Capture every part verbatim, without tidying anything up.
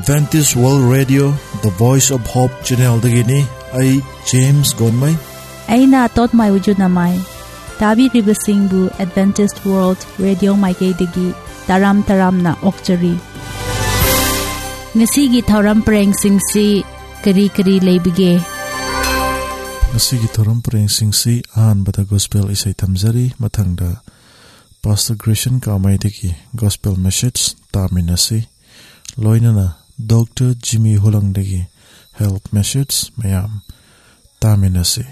Adventist World Radio The Voice of Hope Channel dagini ai James Gonmai aina tot mai wujud namai tabi ribasingbu Adventist World Radio Maikei dagi taram taram na okchari ngasi gi thoram preng singsi kari kari leibige ngasi gi thoram preng singsi an bata gospel isai thamjari mathangda Pastor Gresham Kamai dagi gospel message taminasi loinana Doctor Jimmy Hulang dagi health message mayam taminasi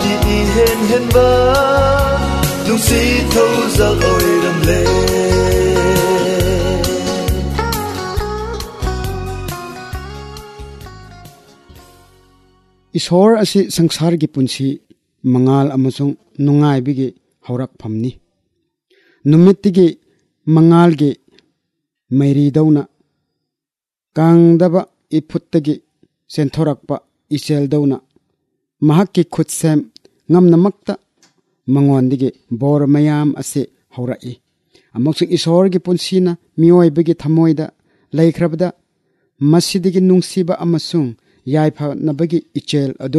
hen hen ba nung si thâu giặc ôi đầm lệ ꯏꯁꯣꯔ ꯑꯁꯤ ꯁꯪꯁꯥꯔꯒꯤ ꯄꯨꯟꯁꯤ ꯃꯉꯥꯜ ꯑꯃꯁꯨꯡ ꯅꯨꯡꯉꯥꯏꯕꯒꯤ ꯍꯧꯔꯛꯐꯝꯅꯤ. ꯅꯨꯃꯤꯠꯇꯒꯤ ꯃꯉꯥꯜꯒꯤ ꯃꯩꯔꯤꯗꯧꯅ ꯀꯥꯡꯗꯕ ꯏꯐꯨꯠꯇꯒꯤ ꯆꯦꯟꯊꯣꯔꯛꯄ ꯏꯆꯦꯜꯗꯧꯅ ꯃꯍꯥꯛꯀꯤ ꯈꯨꯠꯁꯦꯝ ꯉꯝꯅꯃꯛꯇ ꯃꯉꯣꯟꯗꯒꯤ ꯕꯣꯔ ꯃꯌꯥꯝ ꯑꯁꯤ ꯍꯧꯔꯛꯏ. ꯑꯃꯁꯨꯡ ꯏꯁꯣꯔꯒꯤ ꯄꯨꯟꯁꯤꯅ ꯃꯤꯑꯣꯏꯕꯒꯤ ꯊꯃꯣꯏꯗ ꯂꯩꯈ꯭ꯔꯕꯗ ꯃꯁꯤꯗꯒꯤ ꯅꯨꯡꯁꯤꯕ ꯑꯃꯁꯨꯡ ꯌꯥꯏꯐꯅꯕꯒꯤ ꯏꯆꯦꯜ ꯑꯗꯨ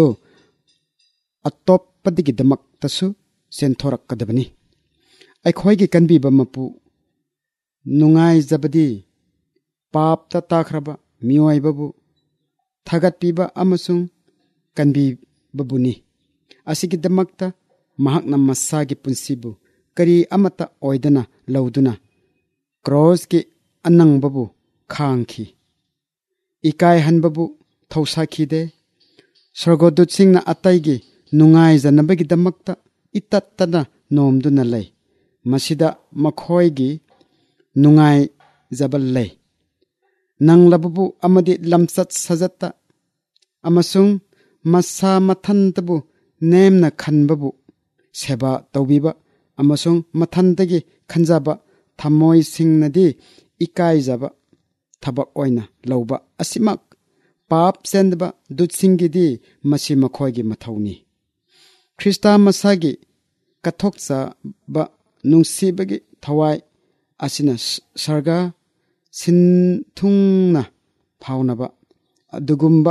ꯑꯇꯣꯞꯄꯗꯒꯤꯗꯃꯛꯇꯁꯨ ꯆꯦꯟꯊꯣꯔꯛꯀꯗꯕꯅꯤ. ꯑꯩꯈꯣꯏꯒꯤ ꯀꯟꯕꯤꯕ ꯃꯄꯨ ꯅꯨꯡꯉꯥꯏꯖꯕꯗꯤ ꯄꯥꯞꯇ ꯇꯥꯈ꯭ꯔꯕ ꯃꯤꯑꯣꯏꯕꯕꯨ ꯊꯥꯒꯠꯄꯤꯕ ꯑꯃꯁꯨꯡ ꯀꯟꯕꯤꯕꯕꯨꯅꯤ. ꯑꯁꯤꯒꯤꯗꯃꯛꯇ ꯃꯍꯥꯛꯅ ꯃꯁꯥꯒꯤ ꯄꯨꯟꯁꯤꯕꯨ ꯀꯔꯤ ꯑꯃꯠꯇ ꯑꯣꯏꯗꯅ ꯂꯧꯗꯨꯅ ꯀ꯭ꯔꯣꯁꯀꯤ ꯑꯅꯪꯕꯕꯨ ꯈꯥꯡꯈꯤ. ꯏꯀꯥꯏꯍꯟꯕꯕꯨ ꯊꯧꯁꯥꯈꯤꯗꯦ. ꯁ꯭ꯋꯔꯒꯗꯨꯠꯁꯤꯡꯅ ꯑꯇꯩꯒꯤ ꯅꯨꯡꯉꯥꯏꯖꯅꯕꯒꯤꯗꯃꯛꯇ ꯏꯇꯠꯇꯅ ꯅꯣꯝꯗꯨꯅ ꯂꯩ. ꯃꯁꯤꯗ ꯃꯈꯣꯏꯒꯤ ꯅꯨꯡꯉꯥꯏꯖꯕ ꯂꯩ. ꯅꯪꯂꯕꯕꯨ ꯑꯃꯗꯤ ꯂꯝꯆꯠ ꯁꯥꯖꯠꯇ ꯑꯃꯁꯨꯡ ꯃꯁꯥ ꯃꯊꯟꯇꯕꯨ ꯅꯦꯝꯅ ꯈꯟꯕꯕꯨ ꯁꯦꯕꯥ ꯇꯧꯕꯤꯕ ꯑꯃꯁꯨꯡ ꯃꯊꯟꯇꯒꯤ ꯈꯟꯖꯕ ꯊꯃꯣꯏꯁꯤꯡꯅꯗꯤ ꯏꯀꯥꯏꯖꯕ ꯊꯕꯛ ꯑꯣꯏꯅ ꯂꯧꯕ ꯑꯁꯤꯃꯛ ꯄꯥꯞ ꯆꯦꯟꯗꯕ ꯗꯨꯠꯁꯤꯡꯒꯤꯗꯤ ꯃꯁꯤ ꯃꯈꯣꯏꯒꯤ ꯃꯊꯧꯅꯤ. ꯈ꯭ꯔꯤꯁꯇ ꯃꯁꯥꯒꯤ ꯀꯠꯊꯣꯛꯆꯕ ꯅꯨꯡꯁꯤꯕꯒꯤ ꯊꯋꯥꯏ ꯑꯁꯤꯅ ꯁꯔꯒ ꯁꯤꯟꯊꯨꯡꯅ ꯐꯥꯎꯅꯕ ꯑꯗꯨꯒꯨꯝꯕ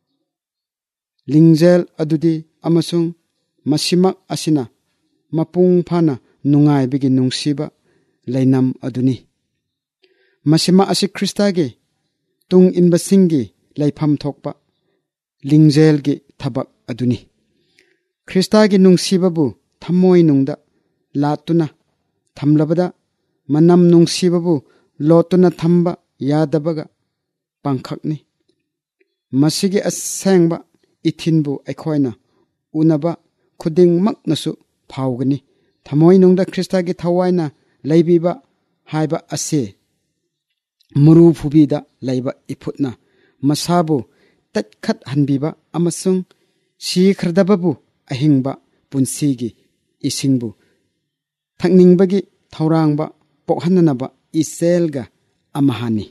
ꯂꯤꯡꯖꯦꯜ ꯑꯗꯨꯗꯤ ꯑꯃꯁꯨꯡ ꯃꯁꯤꯃꯛ ꯑꯁꯤꯅ ꯃꯄꯨꯡ ꯐꯥꯅ ꯅꯨꯡꯉꯥꯏꯕꯒꯤ ꯅꯨꯡꯁꯤꯕ ꯂꯩꯅꯝ ꯑꯗꯨꯅꯤ. ꯃꯁꯤꯃꯛ ꯑꯁꯤ ꯈ꯭ꯔꯤꯁꯇꯒꯤ ꯇꯨꯡ ꯏꯟꯕꯁꯤꯡꯒꯤ ꯂꯩꯐꯝ ꯊꯣꯛꯄ ꯂꯤꯡꯖꯦꯜꯒꯤ ꯊꯕꯛ ꯑꯗꯨꯅꯤ. ꯈ꯭ꯔꯤꯁꯇꯒꯤ ꯅꯨꯡꯁꯤꯕꯕꯨ ꯊꯃꯣꯏꯅꯨꯡꯗ ꯂꯥꯠꯇꯨꯅ ꯊꯝꯂꯕꯗ ꯃꯅꯝ ꯅꯨꯡꯁꯤꯕꯕꯨ ꯂꯣꯠꯇꯨꯅ ꯊꯝꯕ ꯌꯥꯗꯕꯒ ꯄꯥꯡꯈꯛꯅꯤ. ꯃꯁꯤꯒꯤ ꯑꯁꯦꯡꯕ ꯏꯊꯤꯟꯕꯨ ꯑꯩꯈꯣꯏꯅ ꯎꯅꯕ ꯈꯨꯗꯤꯡꯃꯛꯅꯁꯨ ꯐꯥꯎꯒꯅꯤ. ꯊꯃꯣꯏꯅꯨꯡꯗ ꯈ꯭ꯔꯤꯁꯇꯒꯤ ꯊꯋꯥꯏꯅ ꯂꯩꯕꯤꯕ ꯍꯥꯏꯕ ꯑꯁꯤ ꯃꯨꯔꯨ ꯐꯨꯕꯤꯗ ꯂꯩꯕ ꯏꯐꯨꯠꯅ ꯃꯁꯥꯕꯨ ꯇꯠꯈꯠꯍꯟꯕꯤꯕ ꯑꯃꯁꯨꯡ ꯁꯤꯈ꯭ꯔꯗꯕꯕꯨ ꯑꯍꯤꯡꯕ ꯄꯨꯟꯁꯤꯒꯤ ꯏꯁꯤꯡꯕꯨ ꯊꯛꯅꯤꯡꯕꯒꯤ ꯊꯧꯔꯥꯡꯕ ꯄꯣꯛꯍꯟꯅꯕ ꯏꯆꯦꯜꯒ ꯑꯃꯍꯥꯅꯤ.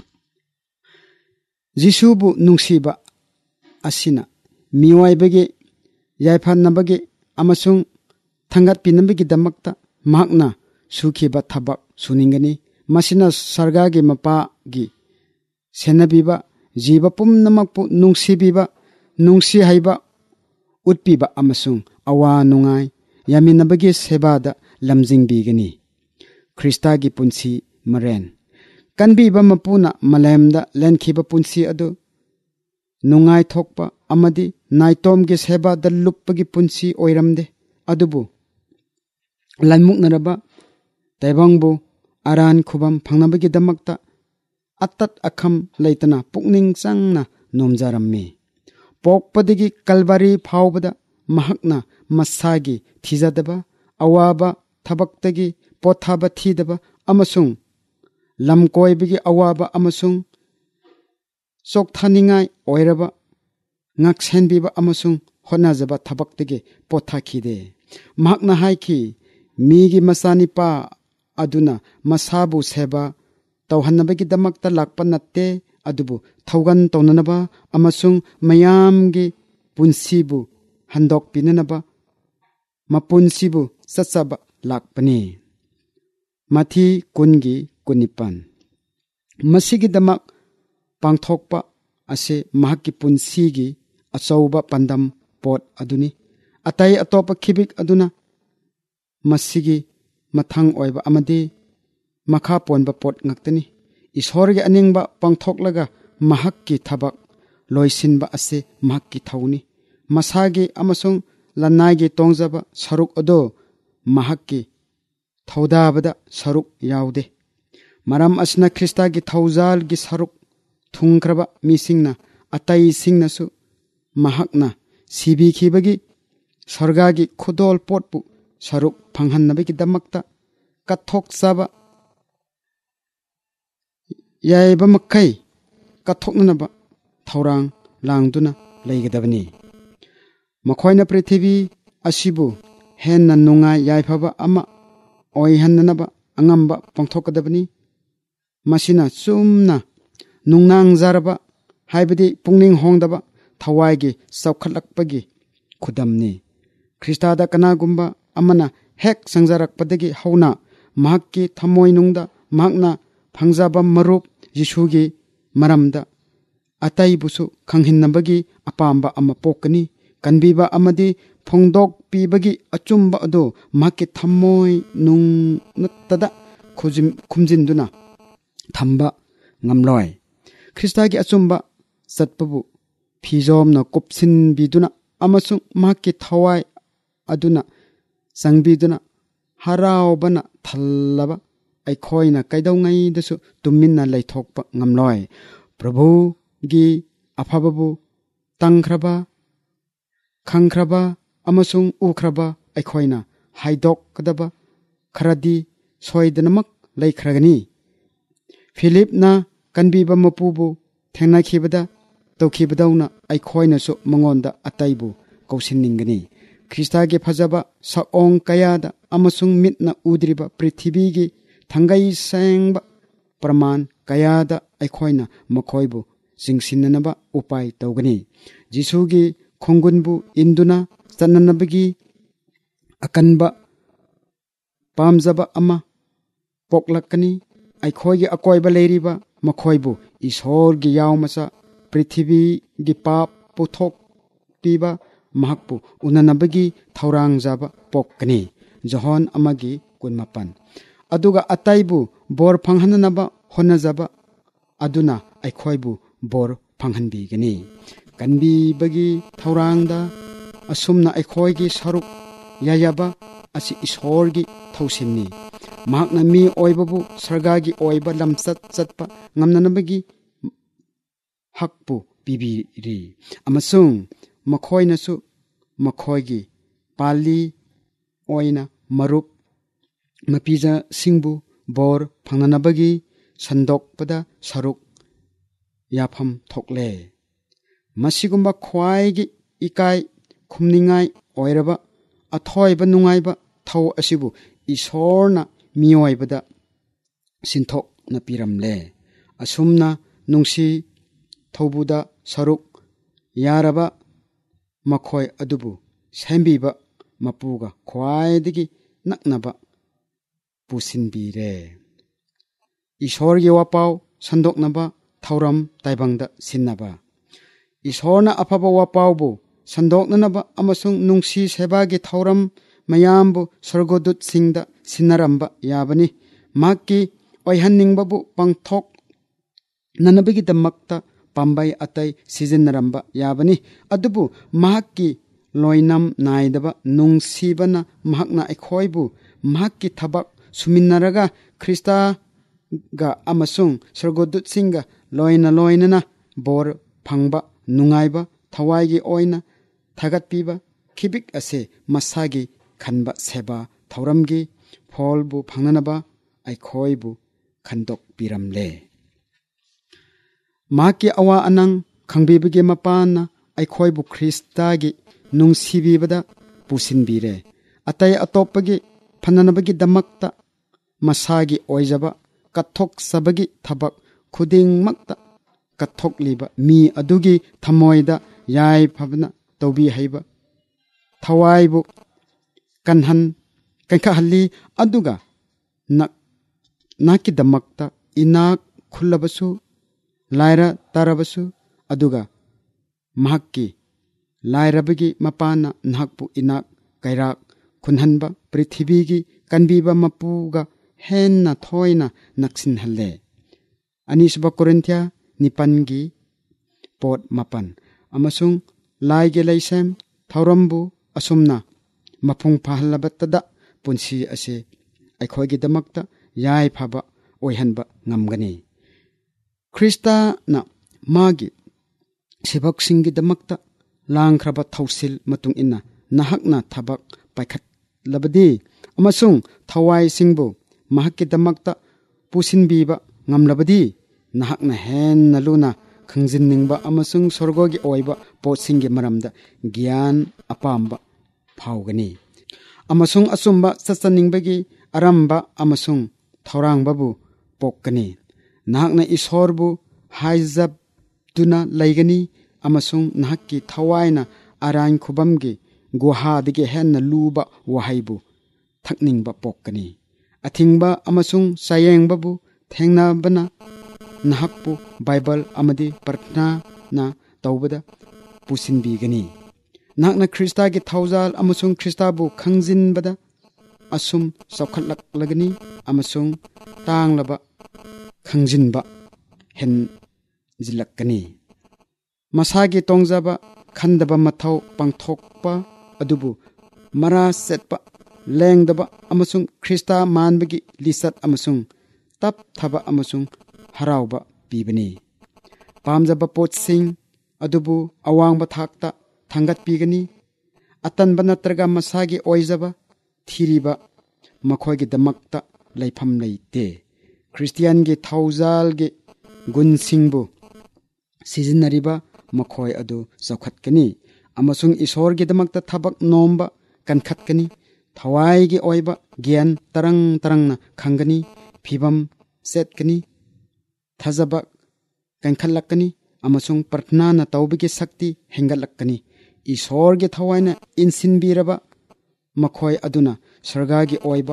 ꯖꯤꯁꯨꯕꯨ ꯅꯨꯡꯁꯤꯕ ꯑꯁꯤꯅ ꯃꯤꯑꯣꯏꯕꯒꯤ ꯌꯥꯏꯐꯅꯕꯒꯤ ꯑꯃꯁꯨꯡ ꯊꯥꯡꯒꯠꯄꯤꯅꯕꯒꯤꯗꯃꯛꯇ ꯃꯍꯥꯛꯅ ꯁꯨꯈꯤꯕ ꯊꯕꯛ ꯁꯨꯅꯤꯡꯒꯅꯤ. ꯃꯁꯤꯅ ꯁꯔꯒꯥꯒꯤ ꯃꯄꯥꯒꯤ ꯁꯦꯟꯅꯕꯤꯕ ꯖꯤꯕ ꯄꯨꯝꯅꯃꯛꯄꯨ ꯅꯨꯡꯁꯤꯕꯤꯕ, ꯅꯨꯡꯁꯤ ꯍꯩꯕ ꯎꯠꯄꯤꯕ ꯑꯃꯁꯨꯡ ꯑꯋꯥ ꯅꯨꯡꯉꯥꯏ ꯌꯥꯃꯤꯟꯅꯕꯒꯤ ꯁꯦꯕꯥꯗ ꯂꯝꯖꯤꯡꯕꯤꯒꯅꯤ. ꯈ꯭ꯔꯤꯁꯇꯒꯤ ꯄꯨꯟꯁꯤ ꯃꯔꯦꯟ ꯀꯟꯕꯤꯕ ꯃꯄꯨꯅ ꯃꯥꯂꯦꯝꯗ ꯂꯦꯟꯈꯤꯕ ꯄꯨꯟꯁꯤ ꯑꯗꯨ ꯅꯨꯡꯉꯥꯏꯊꯣꯛꯄ ꯑꯃꯗꯤ ꯅꯥꯏꯇꯣꯝꯒꯤ ꯁꯦꯕꯥꯗ ꯂꯨꯞꯄꯒꯤ ꯄꯨꯟꯁꯤ ꯑꯣꯏꯔꯝꯗꯦ. ꯑꯗꯨꯕꯨ ꯂꯥꯏꯃꯨꯛꯅꯔꯕ ꯇꯥꯏꯕꯪꯕꯨ ꯑꯔꯥꯟ ꯈꯨꯕꯝ ꯐꯪꯅꯕꯒꯤꯗꯃꯛꯇ ꯑꯇꯠ ꯑꯈꯝ ꯂꯩꯇꯅ ꯄꯨꯛꯅꯤꯡ ꯆꯪꯅ ꯅꯣꯝꯖꯔꯝꯃꯤ. ꯄꯣꯛꯄꯗꯒꯤ ꯀꯜꯕꯥꯔꯤ ꯐꯥꯎꯕꯗ ꯃꯍꯥꯛꯅ ꯃꯁꯥꯒꯤ ꯊꯤꯖꯗꯕ ꯑꯋꯥꯕ ꯊꯕꯛꯇꯒꯤ ꯄꯣꯊꯥꯕ ꯊꯤꯗꯕ ꯑꯃꯁꯨꯡ ꯂꯝꯀꯣꯏꯕꯒꯤ ꯑꯋꯥꯕ ꯑꯃꯁꯨꯡ ꯆꯣꯛꯊꯅꯤꯡꯉꯥꯏ ꯑꯣꯏꯔꯕ ꯉꯥꯛꯁꯦꯟꯕꯤꯕ ꯑꯃꯁꯨꯡ ꯍꯣꯠꯅꯖꯕ ꯊꯕꯛꯇꯒꯤ ꯄꯣꯊꯥꯈꯤꯗꯦ. ꯃꯍꯥꯛꯅ ꯍꯥꯏꯈꯤ, ꯃꯤꯒꯤ ꯃꯆꯥꯅꯤꯄꯥ ꯑꯗꯨꯅ ꯃꯁꯥꯕꯨ ꯁꯦꯕꯥ ꯇꯧꯍꯟꯅꯕꯒꯤꯗꯃꯛꯇ ꯂꯥꯛꯄ ꯅꯠꯇꯦ, ꯑꯗꯨꯕꯨ ꯊꯧꯒꯟ ꯇꯧꯅꯅꯕ ꯑꯃꯁꯨꯡ ꯃꯌꯥꯝꯒꯤ ꯄꯨꯟꯁꯤꯕꯨ ꯍꯟꯗꯣꯛꯄꯤꯅꯅꯕ ꯃꯄꯨꯟꯁꯤꯕꯨ ꯆꯠꯆꯕ ꯂꯥꯛꯄꯅꯤ. ꯃꯊꯤ ꯀꯨꯟꯒꯤ ꯀꯨꯟꯅꯤꯄꯥꯟ. ꯃꯁꯤꯒꯤꯗꯃꯛ ꯄꯥꯡꯊꯣꯛꯄ ꯑꯁꯤ ꯃꯍꯥꯛꯀꯤ ꯄꯨꯟꯁꯤꯒꯤ ꯑꯆꯧꯕ ꯄꯥꯟꯗꯝ ꯄꯣꯠ ꯑꯗꯨꯅꯤ. ꯑꯇꯩ ꯑꯇꯣꯞꯄ ꯈꯤꯕꯤꯛ ꯑꯗꯨꯅ ꯃꯁꯤꯒꯤ ꯃꯊꯪ ꯑꯣꯏꯕ ꯑꯃꯗꯤ ꯃꯈꯥ ꯄꯣꯟꯕ ꯄꯣꯠ ꯉꯥꯛꯇꯅꯤ. ꯏꯁꯣꯔꯒꯤ ꯑꯅꯤꯡꯕ ꯄꯥꯡꯊꯣꯛꯂꯒ ꯃꯍꯥꯛꯀꯤ ꯊꯕꯛ ꯂꯣꯏꯁꯤꯟꯕ ꯑꯁꯤ ꯃꯍꯥꯛꯀꯤ ꯊꯧꯅꯤ. ꯃꯁꯥꯒꯤ ꯑꯃꯁꯨꯡ ꯂꯅꯥꯏꯒꯤ ꯇꯣꯡꯖꯕ ꯁꯔꯨꯛ ꯑꯗꯨ ꯃꯍꯥꯛꯀꯤ ꯊꯧꯗꯥꯕꯗ ꯁꯔꯨꯛ ꯌꯥꯎꯗꯦ. ꯃꯔꯝ ꯑꯁꯤꯅ ꯈ꯭ꯔꯤꯁꯇꯒꯤ ꯊꯧꯖꯥꯜꯒꯤ ꯁꯔꯨꯛ ꯊꯨꯡꯈ꯭ꯔꯕ ꯃꯤꯁꯤꯡꯅ ꯑꯇꯩꯁꯤꯡꯅꯁꯨ ꯃꯍꯥꯛꯅ ꯁꯤꯕꯤꯈꯤꯕꯒꯤ ꯁꯔꯒꯥꯒꯤ ꯈꯨꯗꯣꯜ ꯄꯣꯠꯄꯨ ꯁꯔꯨꯛ ꯐꯪꯍꯟꯅꯕꯒꯤꯗꯃꯛꯇ ꯀꯠꯊꯣꯛꯆꯕ ꯌꯥꯏꯕ ꯃꯈꯩ ꯀꯠꯊꯣꯛꯅꯅꯕ ꯊꯧꯔꯥꯡ ꯂꯥꯡꯗꯨꯅ ꯂꯩꯒꯗꯕꯅꯤ. ꯃꯈꯣꯏꯅ ꯄ꯭ꯔꯤꯊꯤꯕꯤ ꯑꯁꯤꯕꯨ ꯍꯦꯟꯅ ꯅꯨꯡꯉꯥꯏ ꯌꯥꯏꯐꯕ ꯑꯃ ꯑꯣꯏꯍꯟꯅꯅꯕ ꯑꯉꯝꯕ ꯄꯥꯡꯊꯣꯛꯀꯗꯕꯅꯤ꯫ ꯃꯁꯤꯅ ꯆꯨꯝꯅ ꯅꯨꯡꯅꯥꯡꯖꯔꯕ ꯍꯥꯏꯕꯗꯤ ꯄꯨꯛꯅꯤꯡ ꯍꯣꯡꯗꯕ ꯊꯋꯥꯏꯒꯤ ꯆꯥꯎꯈꯠꯂꯛꯄꯒꯤ ꯈꯨꯗꯝꯅꯤ꯫ ꯈ꯭ꯔꯤꯁꯇꯗ ꯀꯅꯥꯒꯨꯝꯕ ꯑꯃꯅ ꯍꯦꯛ ꯆꯪꯖꯔꯛꯄꯗꯒꯤ ꯍꯧꯅ ꯃꯍꯥꯛꯀꯤ ꯊꯃꯣꯏꯅꯨꯡꯗ ꯃꯍꯥꯛꯅ ꯐꯪꯖꯕ ꯃꯔꯨꯞ ꯌꯤꯁꯨꯒꯤ ꯃꯔꯝꯗ ꯑꯇꯩꯕꯨꯁꯨ ꯈꯪꯍꯟꯅꯕꯒꯤ ꯑꯄꯥꯝꯕ ꯑꯃ ꯄꯣꯛꯀꯅꯤ꯫ ꯀꯟꯕꯤꯕ ꯑꯃꯗꯤ ꯐꯣꯡꯗꯣꯛꯄꯤꯕꯒꯤ ꯑꯆꯨꯝꯕ ꯑꯗꯨ ꯃꯍꯥꯛꯀꯤ ꯊꯃꯣꯏ ꯅꯨꯡꯇꯗ ꯈꯨꯝꯖꯤꯟꯗꯨꯅ ꯊꯝꯕ ꯉꯝꯂꯣꯏ꯫ ꯈ꯭ꯔꯤꯁꯇꯒꯤ ꯑꯆꯨꯝꯕ ꯆꯠꯄꯕꯨ ꯐꯤꯖꯣꯝꯅ ꯀꯨꯞꯁꯤꯟꯕꯤꯗꯨꯅ ꯑꯃꯁꯨꯡ ꯃꯍꯥꯛꯀꯤ ꯊꯋꯥꯏ ꯑꯗꯨꯅ ꯆꯪꯕꯤꯗꯨꯅ ꯍꯔꯥꯎꯕꯅ ꯊꯜꯂꯕ ꯑꯩꯈꯣꯏꯅ ꯀꯩꯗꯧꯉꯩꯗꯁꯨ ꯇꯨꯃꯤꯟꯅ ꯂꯩꯊꯣꯛꯄ ꯉꯝꯂꯣꯏ꯫ ꯄ꯭ꯔꯚꯨꯒꯤ ꯑꯐꯕꯕꯨ ꯇꯪꯈ꯭ꯔꯕ, ꯈꯪꯈ꯭ꯔꯕ ꯑꯃꯁꯨꯡ ꯎꯈ꯭ꯔꯕ ꯑꯩꯈꯣꯏꯅ ꯍꯥꯏꯗꯣꯛꯀꯗꯕ ꯈꯔꯗꯤ ꯁꯣꯏꯗꯅꯃꯛ ꯂꯩꯈ꯭ꯔꯒꯅꯤ꯫ ꯐꯤꯂꯤꯞꯅ ꯀꯟꯕꯤꯕ ꯃꯄꯨꯕꯨ ꯊꯦꯡꯅꯈꯤꯕꯗ ꯇꯧꯈꯤꯕꯗꯧꯅ ꯑꯩꯈꯣꯏꯅꯁꯨ ꯃꯉꯣꯟꯗ ꯑꯇꯩꯕꯨ ꯀꯧꯁꯤꯟꯅꯤꯡꯒꯅꯤ꯫ ꯈ꯭ꯔꯤꯁꯇꯒꯤ ꯐꯖꯕ ꯁꯛꯑꯣꯡ ꯀꯌꯥꯗ ꯑꯃꯁꯨꯡ ꯃꯤꯠꯅ ꯎꯗ꯭ꯔꯤꯕ ꯄ꯭ꯔꯤꯊꯤꯕꯤꯒꯤ ꯊꯥꯡꯒꯩ ꯁꯦꯡꯕ ꯄ꯭ꯔꯃꯥꯟ ꯀꯌꯥꯗ ꯑꯩꯈꯣꯏꯅ ꯃꯈꯣꯏꯕꯨ ꯆꯤꯡꯁꯤꯟꯅꯅꯕ ꯎꯄꯥꯏ ꯇꯧꯒꯅꯤ꯫ ꯌꯤꯁꯨꯒꯤ ꯈꯣꯡꯒꯨꯟꯕꯨ ꯏꯟꯗꯨꯅ ꯆꯠꯅꯅꯕꯒꯤ ꯑꯀꯟꯕ ꯄꯥꯝꯖꯕ ꯑꯃ ꯄꯣꯛꯂꯛꯀꯅꯤ꯫ ꯑꯩꯈꯣꯏꯒꯤ ꯑꯀꯣꯏꯕ ꯂꯩꯔꯤꯕ ꯃꯈꯣꯏꯕꯨ ꯏꯁꯣꯔꯒꯤ ꯌꯥꯎꯃꯆꯥ ꯄ꯭ꯔꯤꯊꯤꯕꯤꯒꯤ ꯄꯥꯞ ꯄꯨꯊꯣꯛꯄꯤꯕ ꯃꯍꯥꯛꯄꯨ ꯎꯅꯅꯕꯒꯤ ꯊꯧꯔꯥꯡꯖꯕ ꯄꯣꯛꯀꯅꯤ꯫ ꯖꯣꯍꯣꯟ ꯑꯃꯒꯤ ꯀꯨꯟꯃꯥꯄꯟ ꯑꯗꯨꯒ ꯑꯇꯩꯕꯨ ꯕꯣꯔ ꯐꯪꯍꯟꯅꯕ ꯍꯣꯠꯅꯖꯕ ꯑꯗꯨꯅ ꯑꯩꯈꯣꯏꯕꯨ ꯕꯣꯔ ꯐꯪꯍꯟꯕꯤꯒꯅꯤ꯫ ꯀꯟꯕꯤꯕꯒꯤ ꯊꯧꯔꯥꯡꯗ ꯑꯁꯨꯝꯅ ꯑꯩꯈꯣꯏꯒꯤ ꯁꯔꯨꯛ ꯌꯥꯌꯕ ꯑꯁꯤ ꯏꯁꯣꯔꯒꯤ ꯊꯧꯁꯤꯟꯅꯤ꯫ ꯃꯍꯥꯛꯅ ꯃꯤ ꯑꯣꯏꯕꯕꯨ ꯁꯔꯒꯥꯒꯤ ꯑꯣꯏꯕ ꯂꯝꯆꯠ ꯆꯠꯄ ꯉꯝꯅꯅꯕꯒꯤ ꯍꯛꯄꯨ ꯄꯤꯕꯤꯔꯤ ꯑꯃꯁꯨꯡ ꯃꯈꯣꯏꯅꯁꯨ ꯃꯈꯣꯏꯒꯤ ꯄꯥꯜꯂꯤ ꯑꯣꯏꯅ ꯃꯔꯨꯞ ꯃꯄꯤꯖꯁꯤꯡꯕꯨ ꯕꯣꯔ ꯐꯪꯅꯅꯕꯒꯤ ꯁꯟꯗꯣꯛꯄꯗ ꯁꯔꯨꯛ ꯌꯥꯐꯝ ꯊꯣꯛꯂꯦ꯫ ꯃꯁꯤꯒꯨꯝꯕ ꯈ꯭ꯋꯥꯏꯒꯤ ꯏꯀꯥꯏ ꯈꯨꯝꯅꯤꯡꯉꯥꯏ ꯑꯣꯏꯔꯕ ꯑꯊꯣꯏꯕ ꯅꯨꯡꯉꯥꯏꯕ ꯊꯧ ꯑꯁꯤꯕꯨ ꯏꯁꯣꯔꯅ ꯃꯤꯑꯣꯏꯕꯗ ꯁꯤꯟꯊꯣꯛꯅ ꯄꯤꯔꯝꯂꯦ꯫ ꯑꯁꯨꯝꯅ ꯅꯨꯡꯁꯤ ꯊꯧꯕꯨꯗ ꯁꯔꯨꯛ ꯌꯥꯔꯕ ꯃꯈꯣꯏ ꯑꯗꯨꯕꯨ ꯁꯦꯝꯕꯤꯕ ꯃꯄꯨꯒ ꯈ꯭ꯋꯥꯏꯗꯒꯤ ꯅꯛꯅꯕ ꯄꯨꯁꯤꯟꯕꯤꯔꯦ꯫ ꯏꯁꯣꯔꯒꯤ ꯋꯥꯄꯥꯎ ꯁꯟꯗꯣꯛꯅꯕ ꯊꯧꯔꯝ ꯇꯥꯏꯕꯪꯗ ꯁꯤꯟꯅꯕ꯫ ꯏꯁꯣꯔꯅ ꯑꯐꯕ ꯋꯥꯄꯥꯎꯕꯨ ꯁꯟꯗꯣꯛꯅꯅꯕ ꯑꯃꯁꯨꯡ ꯅꯨꯡꯁꯤ ꯁꯦꯕꯥꯒꯤ ꯊꯧꯔꯝ ꯃꯌꯥꯝꯕꯨ ꯁꯔꯒꯣꯗꯨꯠꯁꯤꯡꯗ ꯁꯤꯟꯅꯔꯝꯕ ꯌꯥꯕꯅꯤ꯫ ꯃꯍꯥꯛꯀꯤ ꯑꯣꯏꯍꯟꯅꯤꯡꯕꯕꯨ ꯄꯥꯡꯊꯣꯛꯅꯅꯕꯒꯤꯗꯃꯛꯇ ꯄꯥꯝꯕꯩ ꯑꯇꯩ ꯁꯤꯖꯤꯟꯅꯔꯝꯕ ꯌꯥꯕꯅꯤ꯫ ꯑꯗꯨꯕꯨ ꯃꯍꯥꯛꯀꯤ ꯂꯣꯏꯅꯝ ꯅꯥꯏꯗꯕ ꯅꯨꯡꯁꯤꯕꯅ ꯃꯍꯥꯛꯅ ꯑꯩꯈꯣꯏꯕꯨ ꯃꯍꯥꯛꯀꯤ ꯊꯕꯛ ꯁꯨꯃꯤꯟꯅꯔꯒ ꯈ꯭ꯔꯤꯁꯇꯒ ꯑꯃꯁꯨꯡ ꯁꯔꯒꯣꯗꯨꯠꯁꯤꯡꯒ ꯂꯣꯏꯅ ꯂꯣꯏꯅꯅ ꯕꯣꯔ ꯐꯪꯕ ꯅꯨꯡꯉꯥꯏꯕ ꯊꯋꯥꯏꯒꯤ ꯑꯣꯏꯅ ꯊꯥꯒꯠꯄꯤꯕ ꯈꯤꯕꯤꯛ ꯑꯁꯦ ꯃꯁꯥꯒꯤ ꯈꯟꯕ ꯁꯦꯕꯥ ꯊꯧꯔꯝꯒꯤ ꯐꯣꯜꯕꯨ ꯐꯪꯅꯅꯕ ꯑꯩꯈꯣꯏꯕꯨ ꯈꯟꯗꯣꯛꯄꯤꯔꯝꯂꯦ꯫ ꯃꯍꯥꯛꯀꯤ ꯑꯋꯥ ꯑꯅꯪ ꯈꯪꯕꯤꯕꯒꯤ ꯃꯄꯥꯟꯅ ꯑꯩꯈꯣꯏꯕꯨ ꯈ꯭ꯔꯤꯁꯇꯒꯤ ꯅꯨꯡꯁꯤꯕꯤꯕꯗ ꯄꯨꯁꯤꯟꯕꯤꯔꯦ꯫ ꯑꯇꯩ ꯑꯇꯣꯞꯄꯒꯤ ꯐꯅꯅꯕꯒꯤꯗꯃꯛꯇ ꯃꯁꯥꯒꯤ ꯑꯣꯏꯖꯕ ꯀꯠꯊꯣꯛꯆꯕꯒꯤ ꯊꯕꯛ ꯈꯨꯗꯤꯡꯃꯛꯇ ꯀꯠꯊꯣꯛꯂꯤꯕ ꯃꯤ ꯑꯗꯨꯒꯤ ꯊꯃꯣꯏꯗ ꯌꯥꯏꯐꯕꯅ ꯇꯧꯕꯤ ꯍꯩꯕ ꯊꯋꯥꯏꯕꯨ ꯀꯟꯍꯟ ꯀꯟꯈꯠꯍꯜꯂꯤ꯫ ꯑꯗꯨꯒ ꯅꯍꯥꯛꯀꯤꯗꯃꯛꯇ ꯏꯅꯥꯛ ꯈꯨꯜꯂꯕꯁꯨ ꯂꯥꯏꯔ ꯇꯥꯔꯕꯁꯨ ꯑꯗꯨꯒ ꯃꯍꯥꯛꯀꯤ ꯂꯥꯏꯔꯕꯒꯤ ꯃꯄꯥꯟꯅ ꯅꯍꯥꯛꯄꯨ ꯏꯅꯥꯛ ꯀꯩꯔꯥꯛ ꯈꯨꯟꯍꯟꯕ ꯄ꯭ꯔꯤꯊꯤꯕꯤꯒꯤ ꯀꯟꯕꯤꯕ ꯃꯄꯨꯒ ꯍꯦꯟꯅ ꯊꯣꯏꯅ ꯅꯛꯁꯤꯟꯍꯜꯂꯦ꯫ ꯑꯅꯤꯁꯨꯕ ꯀꯣꯔꯤꯟꯊ꯭ꯌꯥ ꯅꯤꯄꯥꯟꯒꯤ ꯄꯣꯠ ꯃꯥꯄꯟ ꯑꯃꯁꯨꯡ ꯂꯥꯏꯒꯤ ꯂꯩꯁꯦꯝ ꯊꯧꯔꯝꯕꯨ ꯑꯁꯨꯝꯅ ꯃꯄꯨꯡ ꯐꯥꯍꯜꯂꯕꯇꯗ ꯄꯨꯟꯁꯤ ꯑꯁꯤ ꯑꯩꯈꯣꯏꯒꯤꯗꯃꯛꯇ ꯌꯥꯏꯐꯕ ꯑꯣꯏꯍꯟꯕ ꯉꯝꯒꯅꯤ꯫ ꯈ꯭ꯔꯤꯁꯇꯅ ꯃꯥꯒꯤ ꯁꯦꯕꯛꯁꯤꯡꯒꯤꯗꯃꯛꯇ ꯂꯥꯡꯈ꯭ꯔꯕ ꯊꯧꯁꯤꯜ ꯃꯇꯨꯡ ꯏꯟꯅ ꯅꯍꯥꯛꯅ ꯊꯕꯛ ꯄꯥꯏꯈꯠꯂꯕꯗꯤ ꯑꯃꯁꯨꯡ ꯊꯋꯥꯏꯁꯤꯡꯕꯨ ꯃꯍꯥꯛꯀꯤꯗꯃꯛꯇ ꯄꯨꯁꯤꯟꯕꯤꯕ ꯉꯝꯂꯕꯗꯤ ꯅꯍꯥꯛꯅ ꯍꯦꯟꯅ ꯂꯨꯅ khangjinningba amasung sorgogi oiba potsingi maramda gyan apamba phawgani amasung asumba sasaningbagi aramba amasung thorangbabu pokkani nahakna isorbu haizab tuna laigani amasung nahakki thawaina arain khubamgi guhadigi henna luba wahaibu thakningba pokkani athingba amasung sayengbabu thengnabana nahakpu bible amadi partna na tawbada pusinbigani nahakna krista gi thaujal amasung krista bu khangjinbada asum sokhatlak-lagani amasung tanglaba khangjinba hen jilakani masagi tongjaba khandaba mathau pangthokpa adubu mara setpa lengdaba amasung krista manbagi lisat amasung tap thaba amasung harauba pibani pamjaba potsing adubu awangba thakta thangat pigani atanba natraga masagi oizaba thiriba makhoigi damakta laifam leite christian ge thaujal ge gunsingbu sizinariba makhoi adu sakhatkani amasung isor ge damakta thabak nomba kankhatkani thawai ge oiba gyan tarang tarangna khangani phibam setkani thajaba kankhalakani amasung prarthna na tawbige sakti hengalakani isor ge thawaina insinbiraba makhoi aduna sarga gi oiba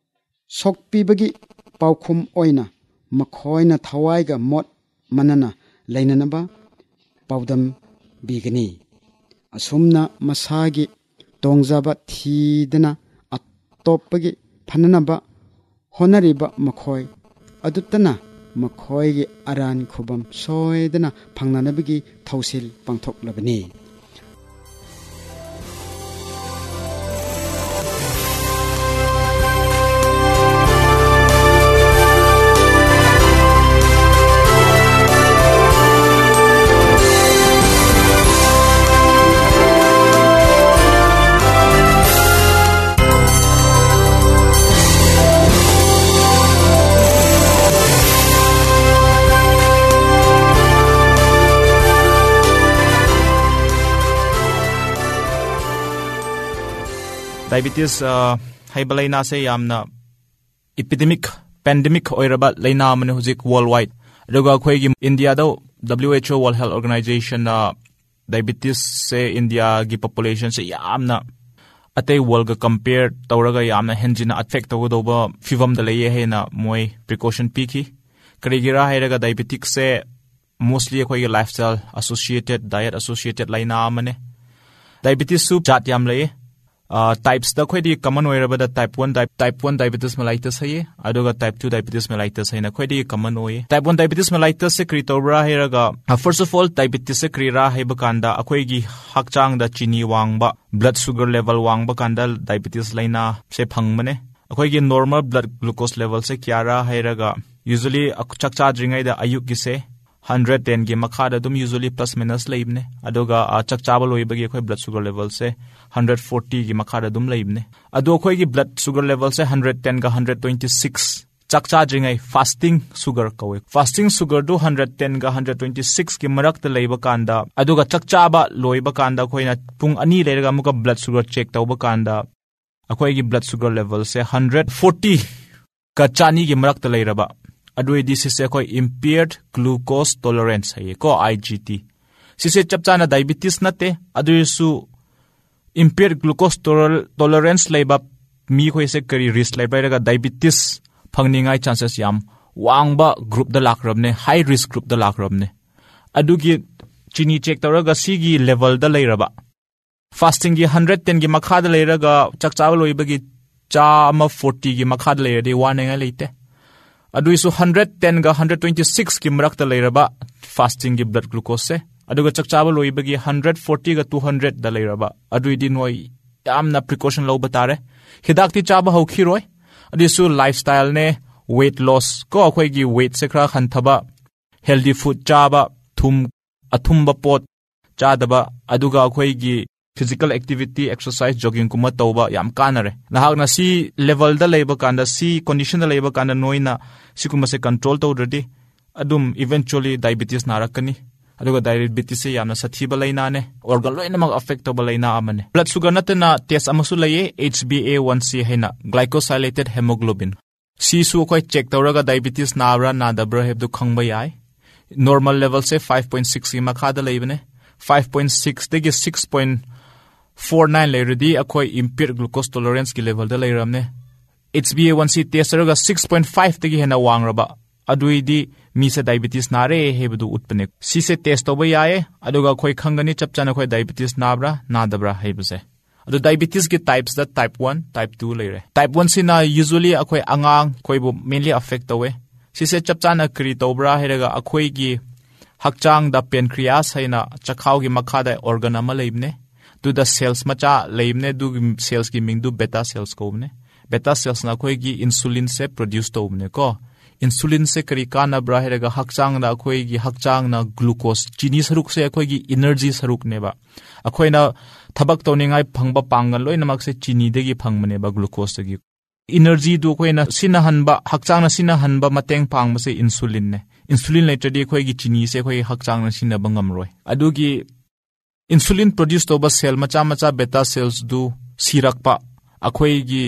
sokpibagi paukhum oina makhoina thawaiga mot manana lainanaba paudam bigani asumna masagi tongjaba thidana atopagi phananaba honariba makhoi adutana makhoi gi aran khubam soidana phangnanabagi thausil pangthoklabani diabetes uh, haibalaina se yamna epidemic pandemic oiraba laina mane hujik worldwide aduga khoigi India do W H O World Health Organization uh, diabetes se India gi population se yamna atei world ga compare tawraga yamna henjina affect tawdoba fivam da leye hena moi precaution piki karigira hairaga diabetes se mostly khoigi lifestyle associated diet associated laina mane diabetes su jat yam leye Uh, types da khoi di common oiraba da type one type type one diabetes mellitus hai adoga type two diabetes mellitus hai na khoi di common oi type one diabetes mellitus se kri tobra hairaga uh, first of all diabetes se kri ra hai bakanda akhoi gi hakchang da chini wangba blood sugar level wangba kanda diabetes laina se phangmane akhoi gi normal blood glucose level se kyara hairaga usually chakcha dringai da ayuk gi se one hundred ten gi makhada dum usually plus minus leibne adoga uh, chakcha baloi bagi akhoi blood sugar level se one hundred forty gi makhada dum leibne ado khoi gi blood sugar level se one hundred ten ga one hundred twenty-six chakcha jingai fasting sugar kawe fasting sugar do one hundred ten ga one hundred twenty-six gi marak ta leiba kanda aduga chakcha ba loiba kanda khoina pung ani leiraga muka blood sugar check tawba kanda akhoi gi blood sugar level se one hundred forty ka chani gi marak ta leiraba adui this is a impaired glucose tolerance hai ko I G T sise chapchana diabetes nate adu su impaired glucose tolerance leiba mi khoi se kari risk leiba ga diabetes phangningai chances yam wangba group da lakrabne high risk group da lakrabne adugi chini check tawraga sigi level da leiraba fasting gi one hundred ten gi makha da leiraga chakcha loiba gi cha ama forty gi makha da leiradi warning ai leite adu isu one hundred ten ga one hundred twenty-six gi marak ta leiraba fasting gi blood glucose se aduga chakchaba loiba gi one hundred forty ga two hundred da leiraba adu idi noi yamna precaution lo batare hidak ti chaba hauki roi adu isu lifestyle ne weight loss ko akhoi gi weight se khra khan thaba healthy food chaba thum athumba pot chadaba aduga akhoi gi physical activity exercise jogging kuma tawba yam kanare nahakna si level da leiba kanda si condition da leiba kanda noina sikuma se control tawradi adum eventually diabetes narakani aduga diabetes se yamna sathiba laina ne organ loina mak affect toba laina amane blood sugar natna test amasu laye H b A one C haina glycosylated hemoglobin si su koi check tawraga diabetes nabra nadabra hebdu khangba yai normal level se five point six ki makha da leibane five point six degi six point four nine leirudi akoi impaired glucose tolerance ki level da leiramne H b A one C test raga six point five degi hena wangraba aduidi mi se diabetes nare hebdu utpane si se test toba yae aduga khoi khangani chapchana khoi diabetes nabra nadabra hebuse adu diabetes ki types da type one type two leire type one sina usually akhoi angang khoi bu mainly affect towe si se chapchana kri tobra heraga akhoi gi hakchang da pancreas haina chakhau gi makha da organ ama leibne du da cells macha leibne du cells ki ming du beta cells ko ne beta cells na khoi gi insulin se produce tobne ko insulin se kari kana bra heraga hakchang na khoi gi hakchang na glucose chini saruk se khoi gi energy saruk ne ba akhoi na thabak toningai phangba pangal loi namak se chini de gi phangmane ba glucose gi energy du khoi na sina hanba hakchang na sina hanba mateng phangma se insulin ne insulin later di khoi gi chini se khoi hakchang na sina bangam roi adu gi insulin produce to ba cell macha macha beta cells du sirakpa akhoi gi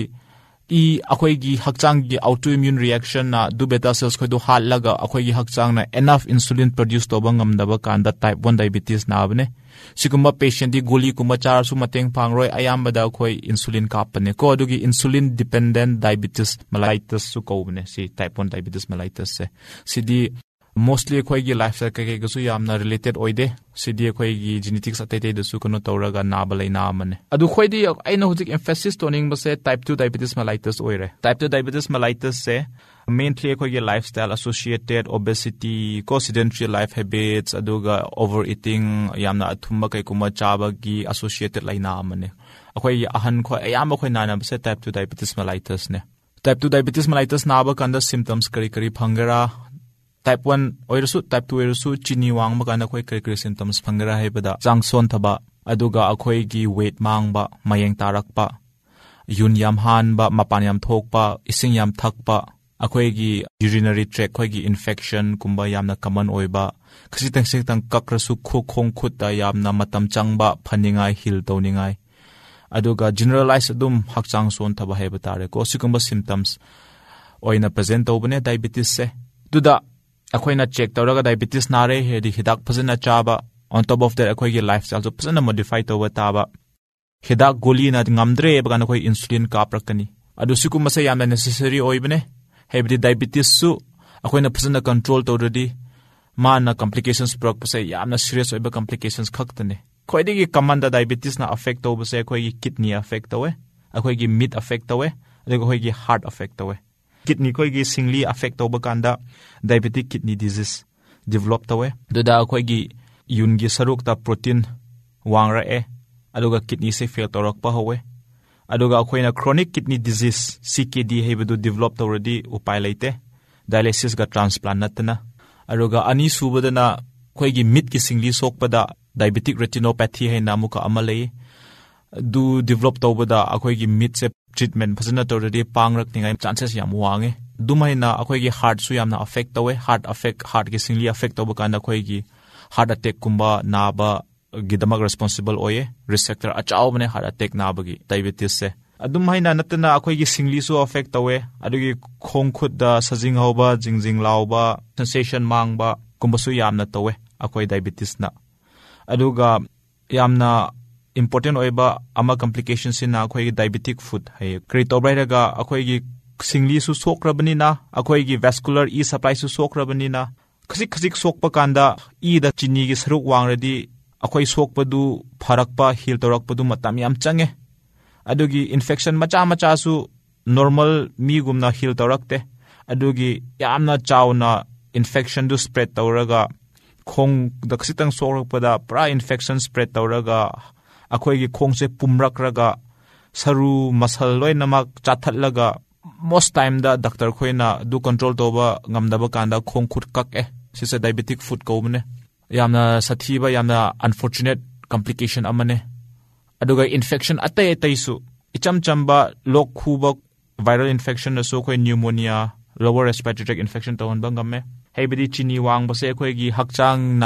i akhoi gi hakchang gi autoimmune reaction na du beta cells khoi du hal laga akhoi gi hakchang na enough insulin produce to bangam da ba kan da type one diabetes na bane siguma patient di goli kuma char su mateng pangroi ayamba da khoi insulin kapane ko du gi insulin dependent diabetes mellitus su ko bane si type one diabetes mellitus se sidi mostly khoi gi lifestyle ka ke su yamna related oide sidi khoi gi genetics atate de su kono tawraga na balai na mane adu khoi di aina hujik emphasis toning ba se type two diabetes mellitus oire type two diabetes mellitus se mainly khoi gi lifestyle associated obesity co sedentary life habits aduga overeating yamna athumba kai kuma chaba gi associated laina mane akhoi ahan khoi ayam khoi na na se type two diabetes mellitus ne type two diabetes mellitus na ba kanda symptoms kari kari phangara type one oirasu type two oirasu chini wang ma kana khoi kari kari symptoms phangara hebada jangson thaba aduga akhoi gi weight mangba mayeng tarakpa yun yam hanba mapan yam thokpa ising yam thakpa akhoi gi urinary tract khoi gi infection kumba yamna common oiba khasitang sitang kakrasu khu khong khut da yamna matam changba phaningai hil toningai aduga generalized adum hakchang son thaba hebata re ko sikumba symptoms oina present obane diabetes se duda akhoina check tawraga diabetes nare hedi hidak phajana chaba on top of that akhoi gi lifestyle so phajana modify tawba taba hidak goli na ngamdre bagana khoi insulin kaprakani adu sikum se yamna necessary oibane hebdi diabetes su akhoina phajana control tawradi mana complications prok se yamna serious oiba complications khaktane khoidi gi common da diabetes na affect tawba se khoi gi kidney affect tawe akhoi gi mid affect tawe adu khoi gi heart affect tawe kidney koi gi singly affect over kanda diabetic kidney disease develop tawe duda koi gi yun gi saruk ta protein wangra e aduga kidney se fail torak pa howe aduga khoina chronic kidney disease C K D hebedu develop already upai leite dialysis ga transplant natna aduga ani subadana koi gi mid gi singly sokpada diabetic retinopathy he namuka amalei du develop tawbada akhoi gi mid se treatment phasana tawradi pangrak ningai chances yam wange dumaina akhoi gi heart su yamna affect tawe heart affect heart gi singly affect taw kana akhoi gi heart attack kumba naba gidamak responsible oye risk factor achao bane heart attack naba gi diabetes se adumaina natna akhoi gi singly su affect tawe adugi khong khut da sajing hoba jingjing lawba sensation mangba kumba su yamna tawe akhoi diabetes na aduga yamna important oiba ama complications in akhoi gi diabetic food hai kritobraira ga akhoi gi singli su sokrabani na akhoi gi vascular e supply su sokrabani na khasik khasik sokpa kanda e da chini gi saruk wangradi akhoi sokpadu pharakpa heal torakpadu matam yam change adugi infection macha macha su normal mi gumna heal torakte adugi yamna chawna infection du spread tawraga khong da khasitang sokrakpada pra infection spread tawraga akhoi gi khong se pumrak raga saru masal loi namak chathat laga most time da doctor khoina du control toba ngamdaba kanda khong khut kak e sise diabetic food ko mane yamna sathiba yamna unfortunate complication amane aduga infection atay atay su icham chamba lok khuba viral infection na so khoi pneumonia lower respiratory tract infection tawon bangame heibidi chini wang base khoi gi hakchang na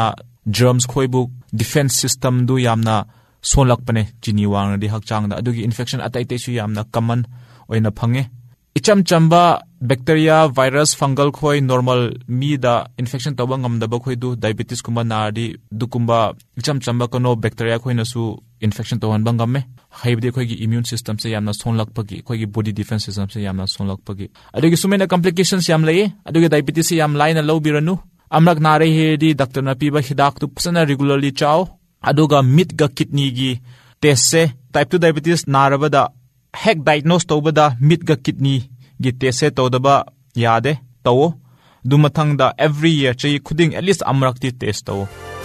germs khoi bu defense system du yamna solak pane chini wang di hak chang da adugi infection atai te su yamna common oina phange icham chamba bacteria virus fungal khoi normal mi da infection toba ngam da ba khoi du diabetes kuma nardi dukumba icham chamba kono bacteria khoi na su infection to han bangam me haibde khoi gi immune system se yamna sonlak pagi khoi gi body defense system se yamna sonlak pagi adugi sumena complications yam lei adugi diabetes yam line low biranu amrak nare he di doctor na piba hidak tu pusana regularly chaw aduga mit ga kidney gi test se type two diabetes narabada hek diagnose tobada mit ga kidney gi test se todaba yade taw du mathang da every year chai khuding at least amrak ti test taw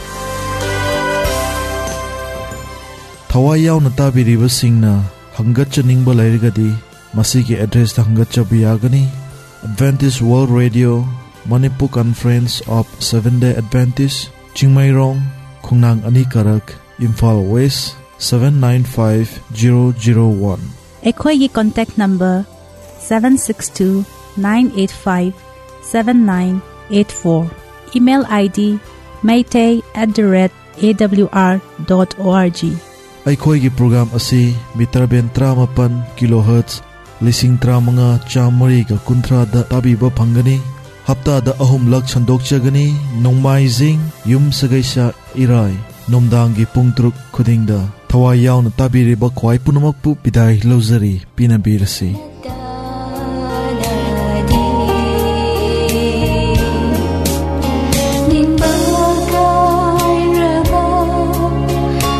thawai yaw na tabiriba singna hangat chaningba lairigadi masigi address ta hangat chabiyagani Adventist World Radio Manipur Conference of Seventh Day Adventists Chingmairong Khungnang Ani Karak Imphal West seven nine five zero zero one Ekhoi gi contact number seven six two nine eight five seven nine eight four email I D maytay at the rate a w r dot org Aikhoi gi program asi meter ben tramapan kilohertz lising tramanga chamari ka kuntra da tabi ba phangani hafta da ahum lak chandok chagani nongmai jing yum sagaisa irai nomdang gi pungtruk khuding da thawai yaw na tabiri ba khwai punamak pu bidai lozari pinabirasi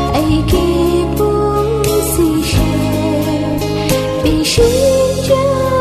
She